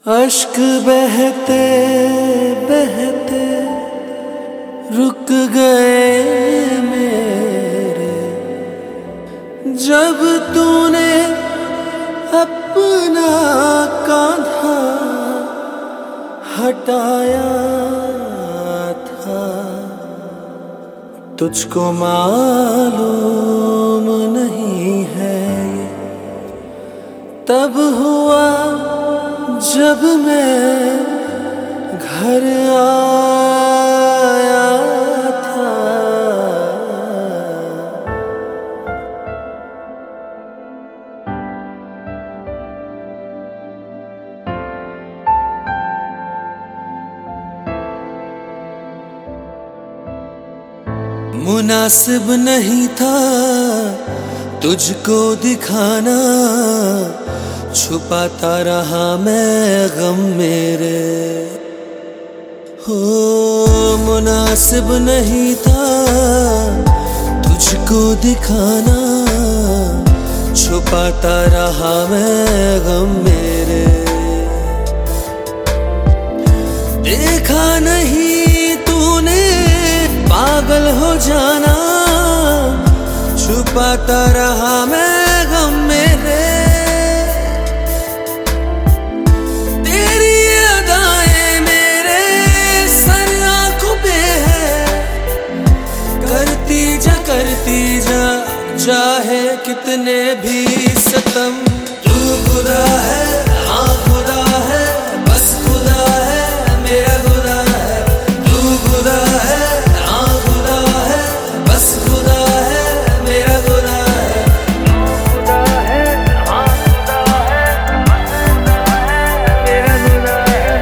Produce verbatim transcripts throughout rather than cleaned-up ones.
अश्क बहते बहते रुक गए मेरे, जब तूने अपना कांधा हटाया था। तुझको मालूम नहीं है ये तब हुआ जब मैं घर आया था। मुनासिब नहीं था तुझको दिखाना, छुपाता रहा मैं गम मेरे। हो मुनासिब नहीं था तुझको दिखाना, छुपाता रहा मैं गम मेरे। देखा नहीं तूने पागल हो जाना, छुपाता रहा मैं गम मेरे। करती जा चाहे कितने भी सितम, तू खुदा है, हाँ खुदा है, बस खुदा है, मेरा खुदा है। तू खुदा है, हाँ खुदा है, बस खुदा है, मेरा खुदा है। तू खुदा है, हाँ खुदा है, बस खुदा है, मेरा खुदा है।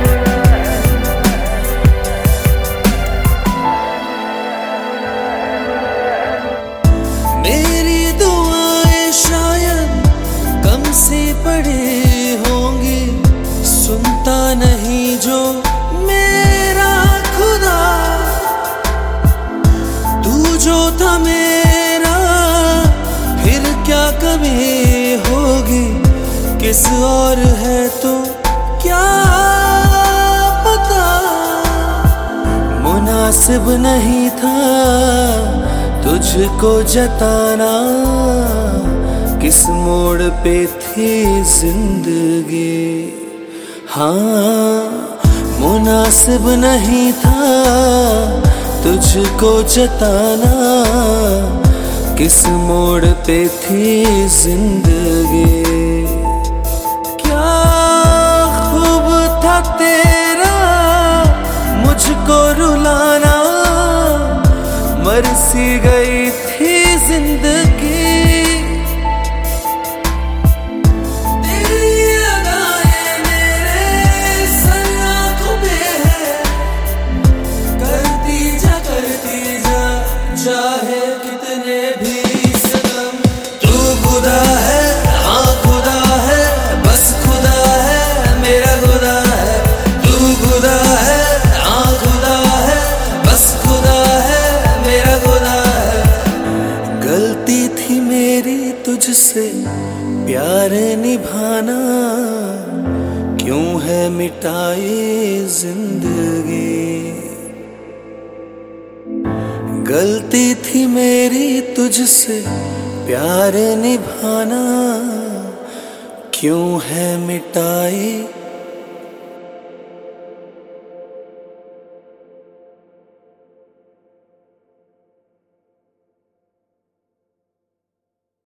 मेरी दुआएं शायद कम सी पड़ी होंगी, सुनता नहीं जो मेरा खुदा। तू जो था मेरा फिर क्या कमी होगी, किस और है तो क्या पता। मुनासिब नहीं था तुझको जताना, किस मोड़ पे थी जिंदगी। हाँ मुनासिब नहीं था तुझको जताना, किस मोड़ पे थी जिंदगी। क्या खूब था तेरा मुझको रुलाना, मर सी गई थी जिंदगी। तेरी अदाएं मेरे सर आँखों पे है, करती जा करती जा चाहे कितने भी सितम। तू खुदा है, हाँ खुदा है, बस खुदा है, मेरा खुदा है। तू खुदा है, हाँ खुदा है, बस खुदा है, मेरा खुदा है। गलती थी मेरी तुझसे प्यार निभाना, क्यों है मिटाई जिंदगी। गलती थी मेरी तुझसे प्यार निभाना, क्यों है मिटाई